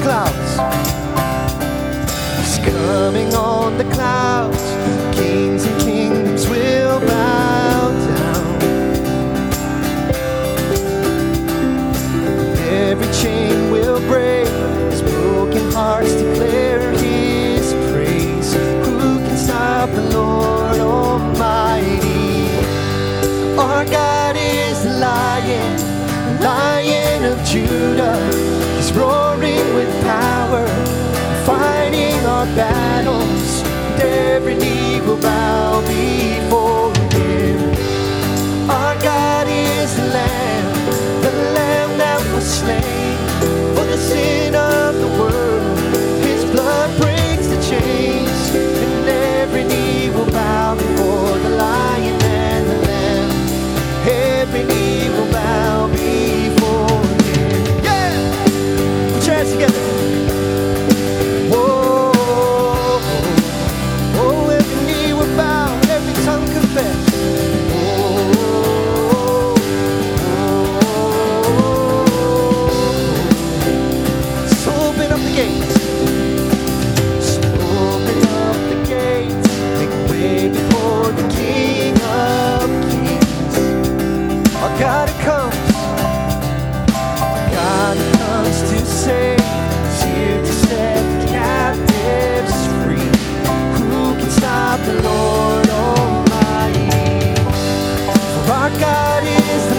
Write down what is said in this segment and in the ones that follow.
clouds. He's coming on the clouds. Kings and kingdoms will bow down. Every chain will break as broken hearts declare his praise. Who can stop the Lord Almighty? Our God is the Lion of Judah. He's roaring with power, fighting our battles, and every knee will bow before him. Our God is the Lamb that was slain for the sin of the world. His blood breaks the chains, and every knee will bow before the Lion and the Lamb. Every knee will bow before him. Yeah! Put your hands together. God comes to save, is here to set the captives free. Who can stop the Lord Almighty? For our God is the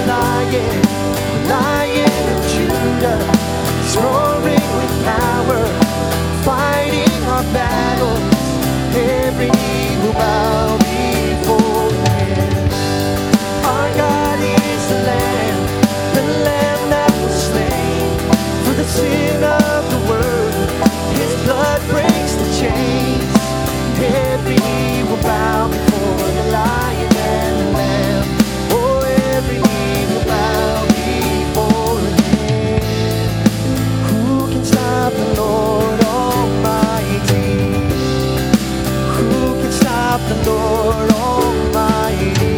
Lion of Judah. He's roaring with power, fighting our battles. Every knee will bow before him. Our God is the Lamb that was slain for the sin of the world. His blood breaks the chains. Every knee will bow before the Lion and the Lamb. Oh, every knee will bow before him. Who can stop the Lord Almighty? Who can stop the Lord Almighty?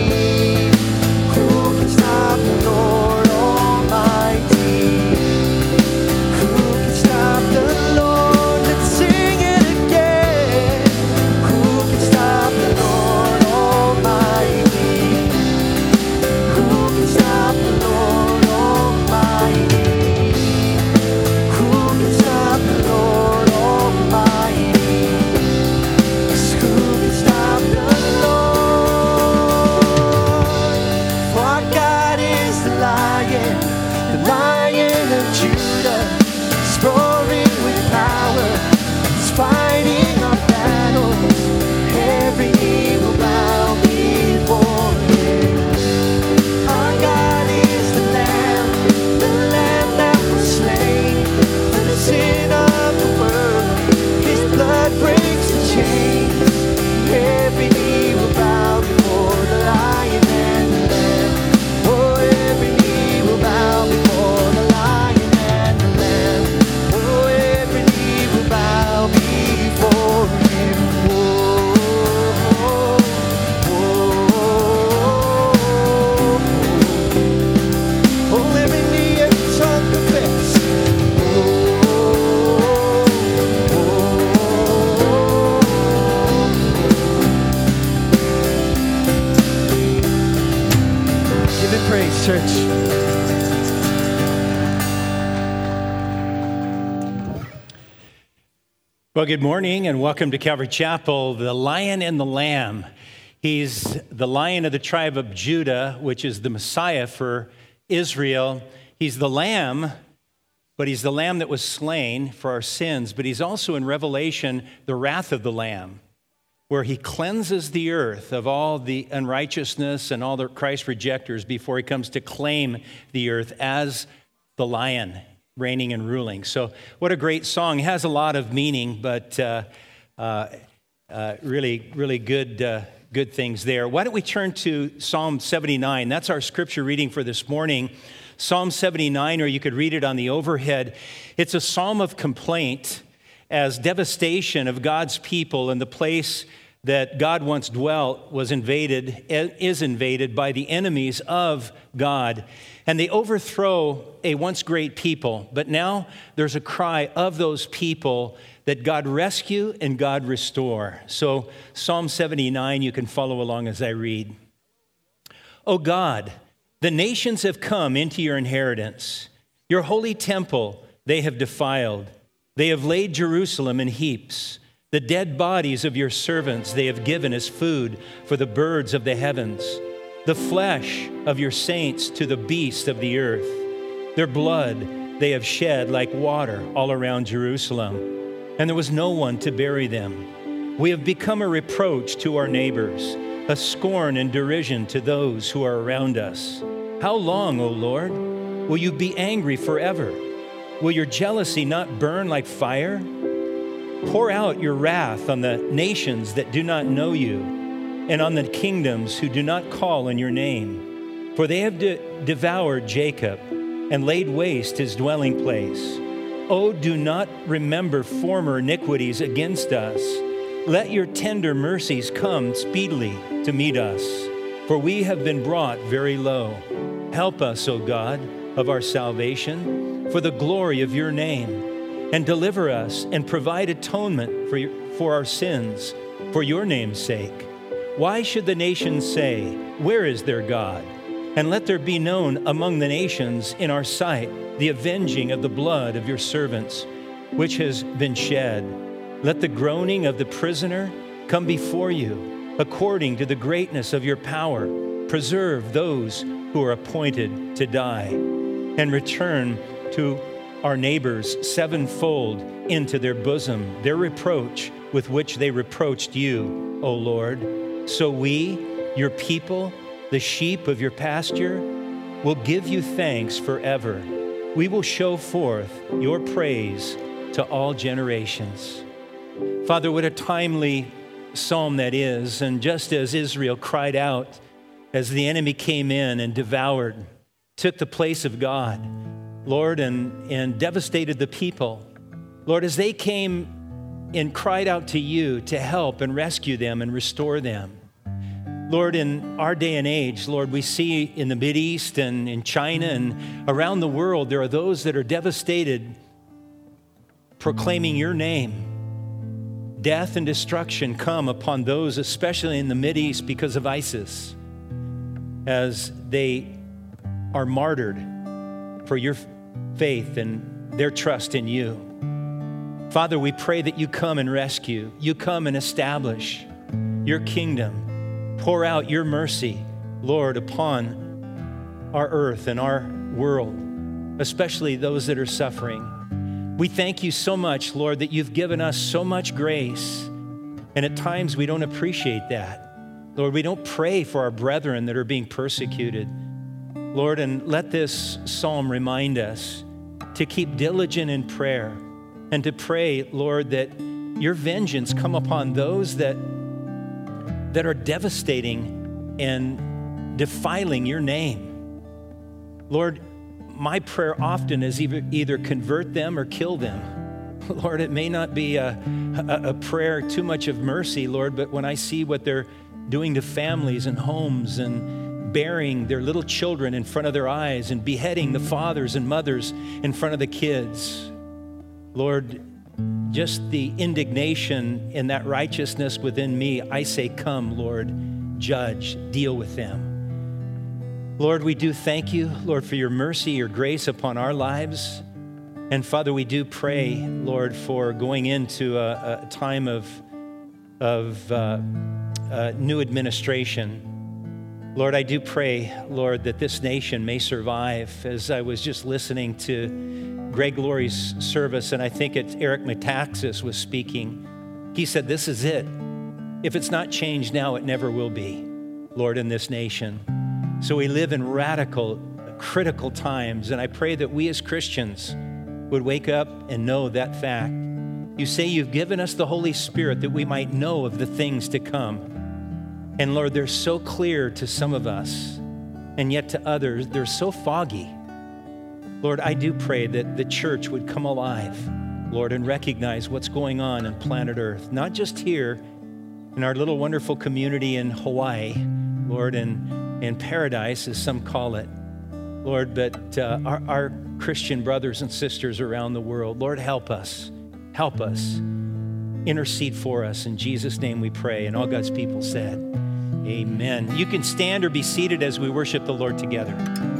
The Lord Almighty. Who can stop the Lord? Let's sing it again. Who can stop the Lord Almighty? Who can stop the Lord Almighty? Who can stop the Lord Almighty? Who can stop the Lord? For our God is the Lion of Judah. He's roaring with power, he's fighting our battles. Every knee will bow before him. Our God is the Lamb that was slain for the sin of the world. His blood breaks the chains. Every knee will bow before the Lion and the Lamb. Oh, every knee will bow before the Lion and the Lamb. Oh, every knee will bow before him. Oh, every knee, every tongue confess. Give it praise, church. Well, good morning and welcome to Calvary Chapel, the Lion and the Lamb. He's the Lion of the tribe of Judah, which is the Messiah for Israel. He's the Lamb, but he's the Lamb that was slain for our sins. But he's also in Revelation, the wrath of the Lamb, where he cleanses the earth of all the unrighteousness and all the Christ rejectors before he comes to claim the earth as the Lion, reigning and ruling. So what a great song. It has a lot of meaning, but really good things there. Why don't we turn to Psalm 79? That's our scripture reading for this morning. Psalm 79, or you could read it on the overhead. It's a psalm of complaint as devastation of God's people and the place that God once dwelt is invaded by the enemies of God. And they overthrow a once great people. But now there's a cry of those people that God rescue and God restore. So Psalm 79, you can follow along as I read. O God, the nations have come into your inheritance. Your holy temple they have defiled. They have laid Jerusalem in heaps. The dead bodies of your servants they have given as food for the birds of the heavens, the flesh of your saints to the beasts of the earth. Their blood they have shed like water all around Jerusalem, and there was no one to bury them. We have become a reproach to our neighbors, a scorn and derision to those who are around us. How long, O Lord, will you be angry forever? Will your jealousy not burn like fire? Pour out your wrath on the nations that do not know you, and on the kingdoms who do not call on your name. For they have devoured Jacob and laid waste his dwelling place. Oh, do not remember former iniquities against us. Let your tender mercies come speedily to meet us, for we have been brought very low. Help us, O God, of our salvation, for the glory of your name, and deliver us and provide atonement for our sins, for your name's sake. Why should the nations say, where is their God? And let there be known among the nations in our sight the avenging of the blood of your servants, which has been shed. Let the groaning of the prisoner come before you, according to the greatness of your power. Preserve those who are appointed to die, and return to our neighbors sevenfold into their bosom their reproach with which they reproached you, O Lord. So we, your people, the sheep of your pasture, will give you thanks forever. We will show forth your praise to all generations. Father, what a timely psalm that is. And just as Israel cried out as the enemy came in and devoured, took the place of God, Lord, and devastated the people. Lord, as they came and cried out to you to help and rescue them and restore them. Lord, in our day and age, Lord, we see in the Mideast and in China and around the world, there are those that are devastated, proclaiming your name. Death and destruction come upon those, especially in the Mideast, because of ISIS, as they are martyred for your faith and their trust in you. Father, we pray that you come and rescue. You come and establish your kingdom. Pour out your mercy, Lord, upon our earth and our world, especially those that are suffering. We thank you so much, Lord, that you've given us so much grace, and at times we don't appreciate that. Lord, we don't pray for our brethren that are being persecuted. Lord, and let this psalm remind us to keep diligent in prayer and to pray, Lord, that your vengeance come upon those that are devastating and defiling your name. Lord, my prayer often is either convert them or kill them. Lord, it may not be a prayer too much of mercy, Lord, but when I see what they're doing to families and homes and burying their little children in front of their eyes and beheading the fathers and mothers in front of the kids, Lord, just the indignation and that righteousness within me, I say, come, Lord, judge, deal with them. Lord, we do thank you, Lord, for your mercy, your grace upon our lives. And Father, we do pray, Lord, for going into a time of new administration. Lord, I do pray, Lord, that this nation may survive. As I was just listening to Greg Laurie's service, and I think it's Eric Metaxas was speaking, he said, this is it. If it's not changed now, it never will be, Lord, in this nation. So we live in radical, critical times, and I pray that we as Christians would wake up and know that fact. You say you've given us the Holy Spirit that we might know of the things to come. And Lord, they're so clear to some of us, and yet to others, they're so foggy. Lord, I do pray that the church would come alive, Lord, and recognize what's going on planet Earth, not just here in our little wonderful community in Hawaii, Lord, in paradise, as some call it, Lord, but our Christian brothers and sisters around the world, Lord, help us, intercede for us. In Jesus' name we pray, and all God's people said, amen. You can stand or be seated as we worship the Lord together.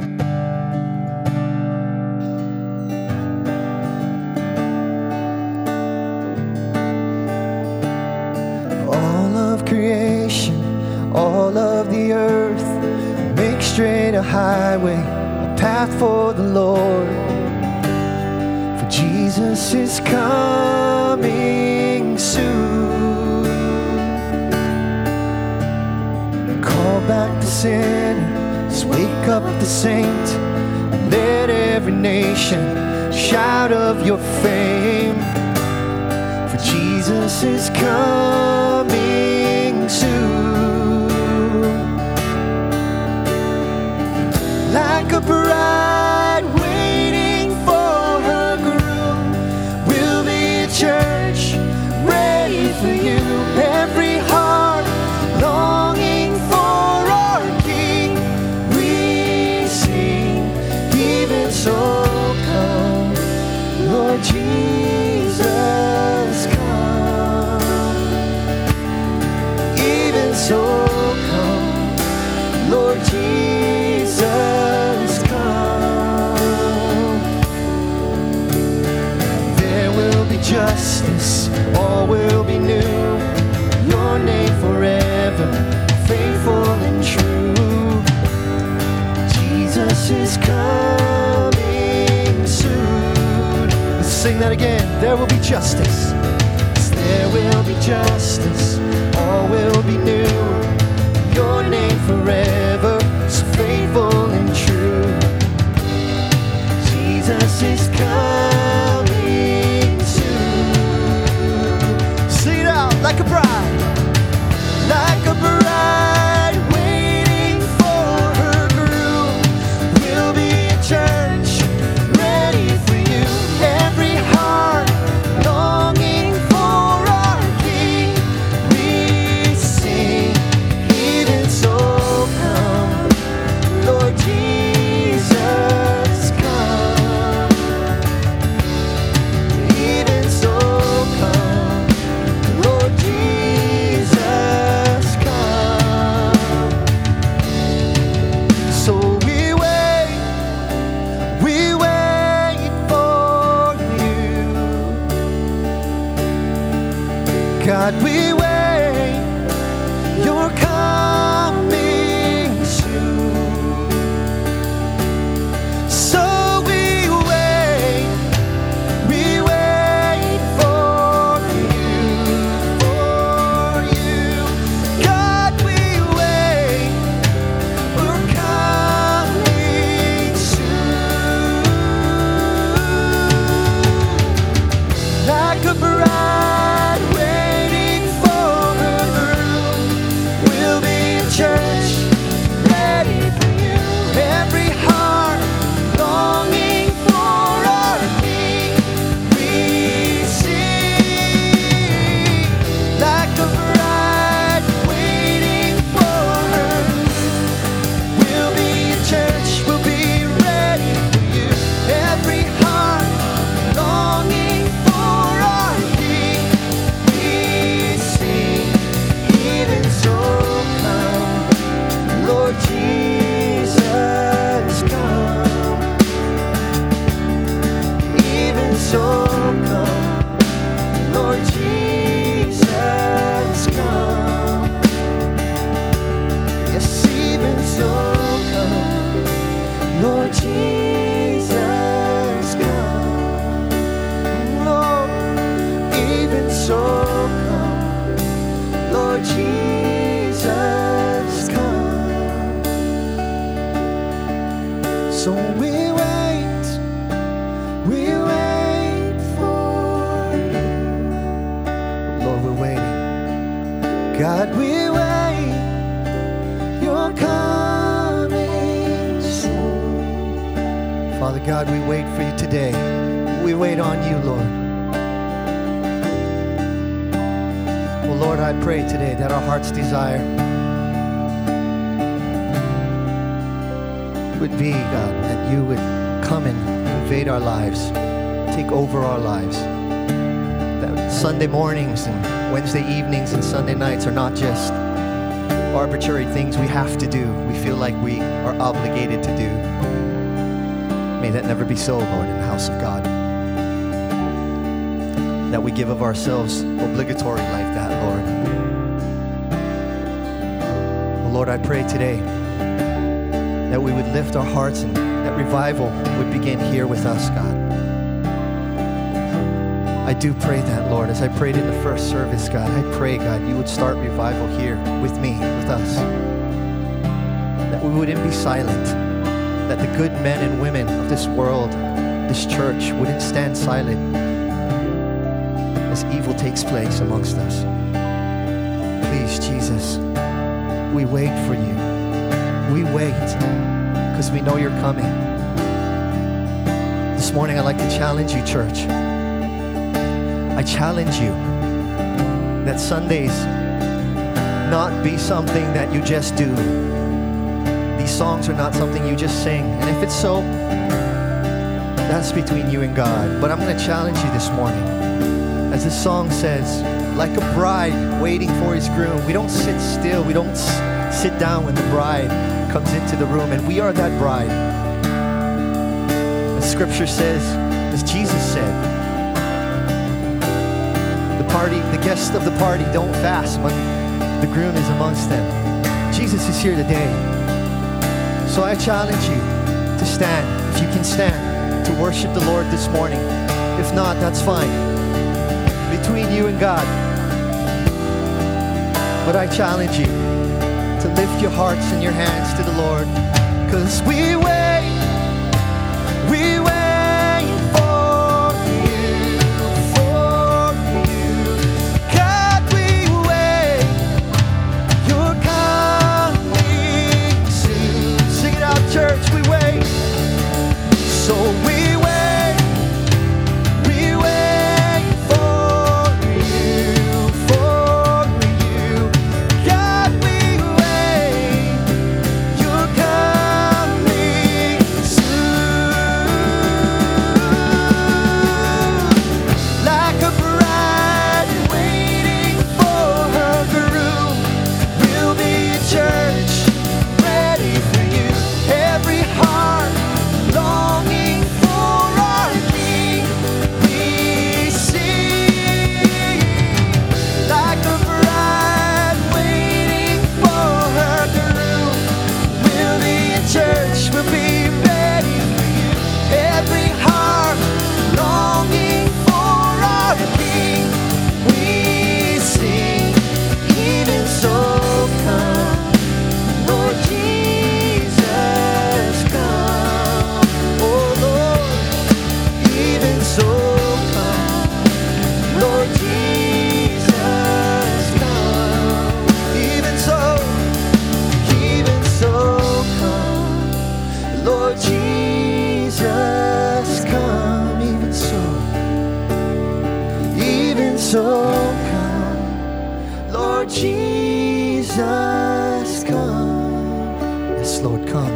All of the earth, make straight a highway, a path for the Lord. For Jesus is coming soon. Call back the sinners, wake up the saint. Let every nation shout of your fame. For Jesus is coming soon. Like a bride waiting for her groom, we'll be a church ready for you. Every heart longing for our King, we sing, even so come, Lord Jesus, come. Even so come, Lord Jesus. Justice, all will be new. Your name forever, faithful and true. Jesus is coming soon. Let's sing that again. There will be justice. There will be justice, all will be new. Your name forever, so faithful and true. Jesus is coming. Like a bride waiting for her groom, we'll be a church ready for you. Every heart longing for our King, we sing, even so come, Lord Jesus, come. Even so come, Lord Jesus, come. So we wait for you. God, we wait, you're coming soon. So we wait for you. God, we wait, we're coming soon. Like a bride waiting for her groom, we'll be a church ready for you. Every heart longing for our King, we sing. Like a bride waiting for her, we'll be a church, we'll be ready for you. Every heart longing for our King, we sing, even so come, Lord Jesus, come. Even so come, Lord Jesus, come. Yes, even so come, Lord Jesus, come. Lord, even so come, Lord Jesus, come. So we wait for you. Lord, we're waiting. God, we wait, you're coming soon. Father God, we wait for you today. We wait on you, Lord. Oh Lord, I pray today that our heart's desire would be, God, that you would come and invade our lives, take over our lives. That Sunday mornings and Wednesday evenings and Sunday nights are not just arbitrary things we have to do, we feel like we are obligated to do. May that never be so, Lord, in the house of God. That we give of ourselves obligatory like that, Lord. Oh, Lord, I pray today that we would lift our hearts and that revival would begin here with us, God. I do pray that, Lord, as I prayed in the first service, God, I pray, God, you would start revival here with me, with us. That we wouldn't be silent, that the good men and women of this world, this church, wouldn't stand silent as evil takes place amongst us. Please, Jesus, we wait for you. We wait because we know you're coming. This morning I'd like to challenge you, church. I challenge you that Sundays not be something that you just do. These songs are not something you just sing. And if it's so, that's between you and God. But I'm going to challenge you this morning. As the song says, like a bride waiting for his groom. We don't sit still. We don't sit down when the bride comes into the room. And we are that bride. The scripture says, as Jesus said, the guests of the party don't fast when the groom is amongst them. Jesus is here today. So I challenge you to stand, if you can stand, to worship the Lord this morning. If not, that's fine. Between you and God. But I challenge you to lift your hearts and your hands to the Lord, because we wait for you, God, we wait, you're coming soon. Sing it out, church, we wait, so we wait for you, God, we wait, you're coming soon. Like a bride waiting for her groom, we'll be a church ready for you. Every heart longing for our King, we sing. Like a bride waiting for her groom, we'll be in church, we'll be ready for you. Every heart longing for our King, we sing. Even so, come, Lord Jesus, come. Oh Lord, even so, come, Lord Jesus, come. Even so, come, Lord Jesus, come. Even so, come, Lord Jesus, come. Yes, Lord, come.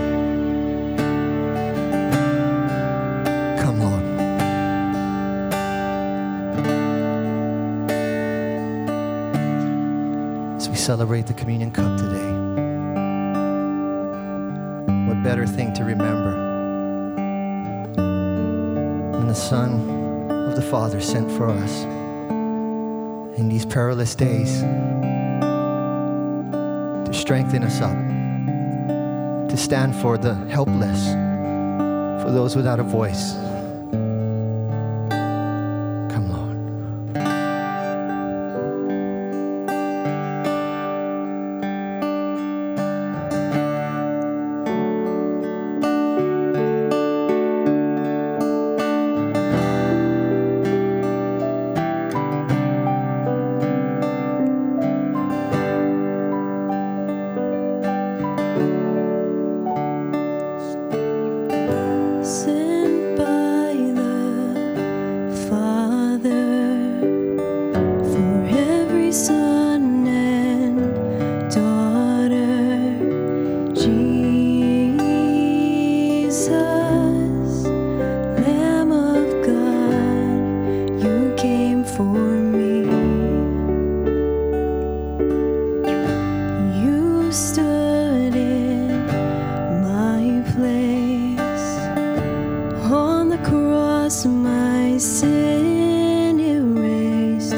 Come, Lord. As we celebrate the communion cup today, what better thing to remember than the Son of the Father sent for us in these perilous days to strengthen us up, to stand for the helpless, for those without a voice. Come, Lord. Sent by sin erased,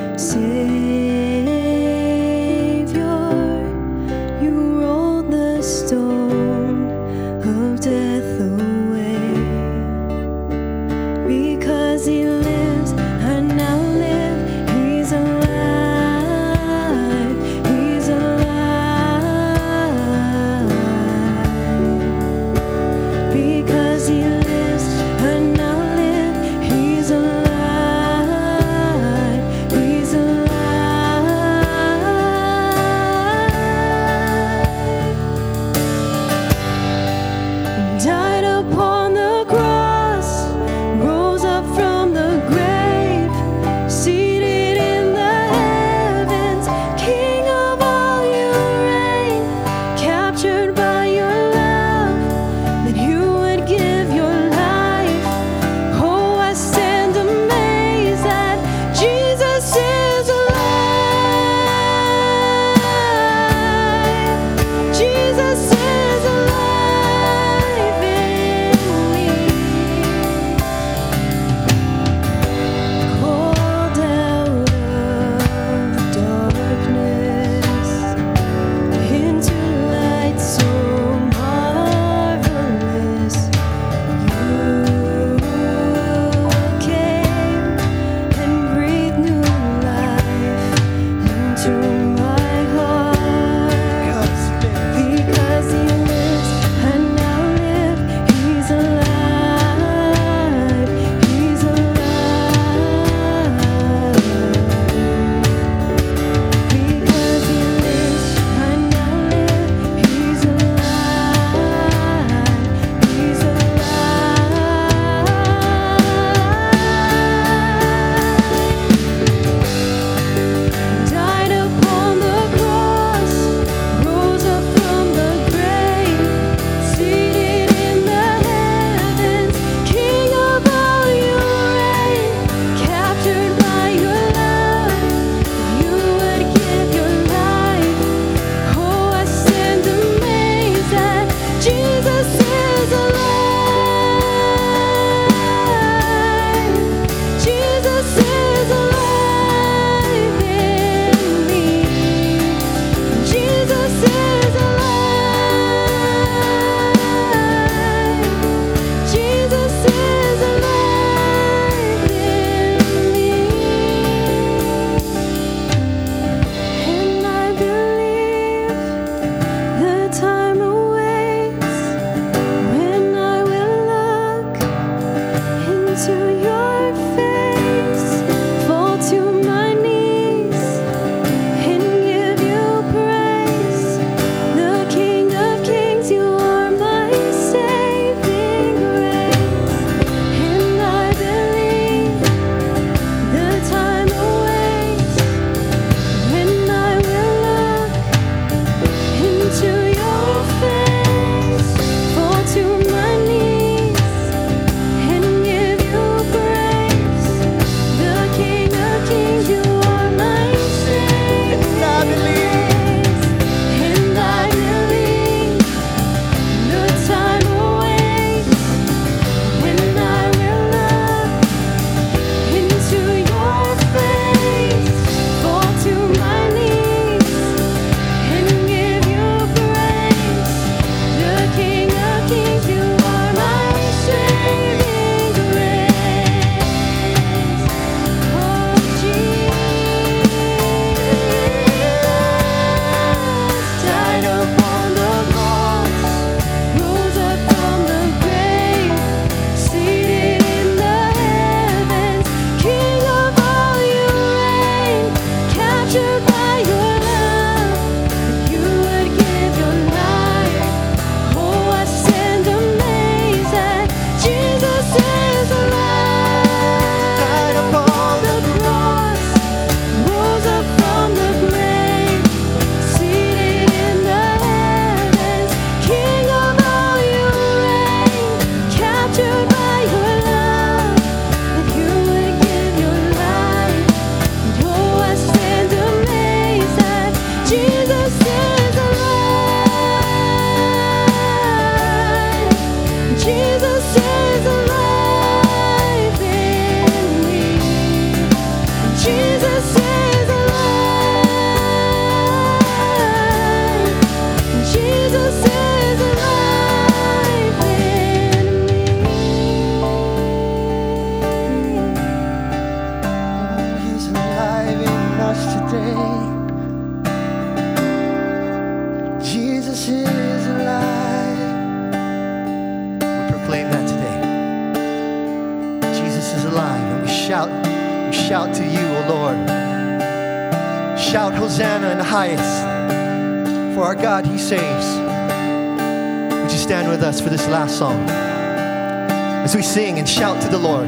Savior, you rolled the stone of death away. Because he lives, I now live. He's alive. He's alive. Because he lives, I now live. He's alive. shout to you, O Lord. Shout Hosanna in the highest. For our God, He saves. Would you stand with us for this last song as we sing and shout to the Lord?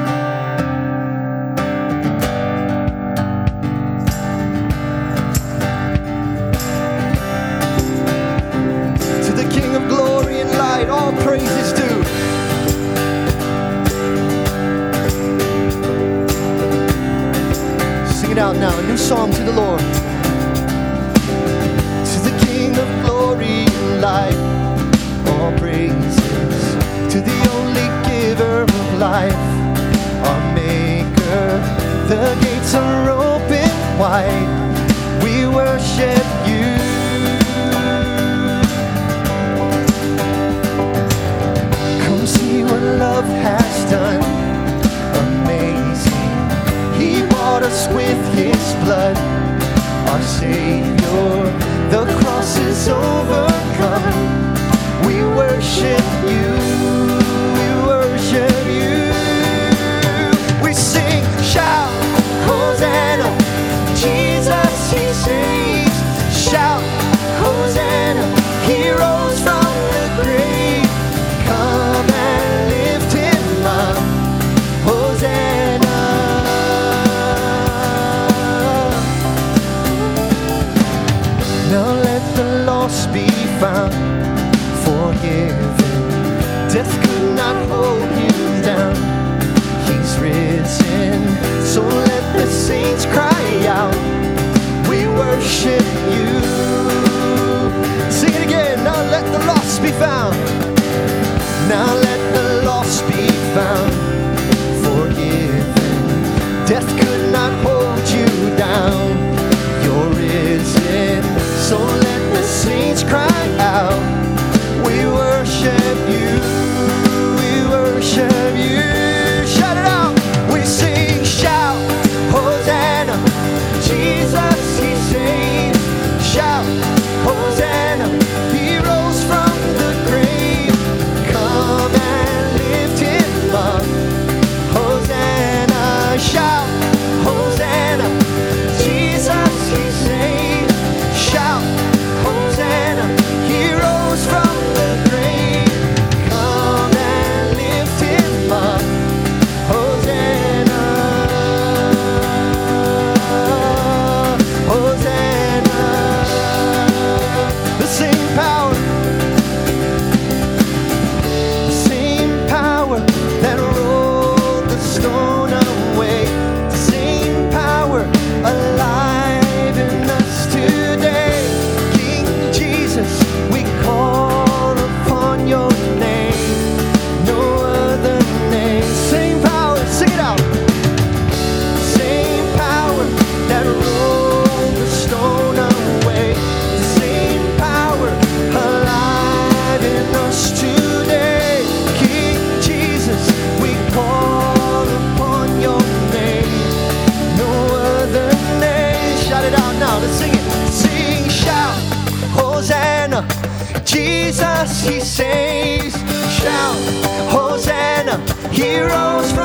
To the King of glory and light, all praise is due. Sing it out now, a new song to the Lord. To the King of glory and light, all praises. To the only giver of life, our Maker. The gates are open wide. We worship you. Come see what love has done. Amazing. He bought us with His blood. Our Savior, the cross is overcome. We worship you, we worship you. We sing, shout, Hosanna, Jesus, He saves. Shout, Hosanna, He rose from the grave. Come and lift Him up, Hosanna. Now let the lost be found, forgiven. Death could not hold you down. He's risen, so let the saints cry out. We worship you. Sing it again. Now let the lost be found. Now let the lost be found, forgiven. Death could not hold you down. You're risen, so let the saints cry out. We worship you, we worship you. Shout it out. We sing, shout, Hosanna, Jesus, He saves. Shout, Hosanna, He rose from the grave. Come and lift Him up, Hosanna. Shout, Hosanna, Jesus, He saves. Shout, Hosanna, He rose from the grave. Come and lift Him up, Hosanna, Hosanna. The same power that rolled the stone away, the same power alive in us today. King Jesus, we call upon your name, no other name. Same power, sing it out. Same power that rolled the stone away, the same power alive in us today. King Jesus, we call upon your name, no other name. Shout it out now, let's sing it. Sing, shout, Hosanna, Jesus, He saves. Shout, Hosanna, He rose from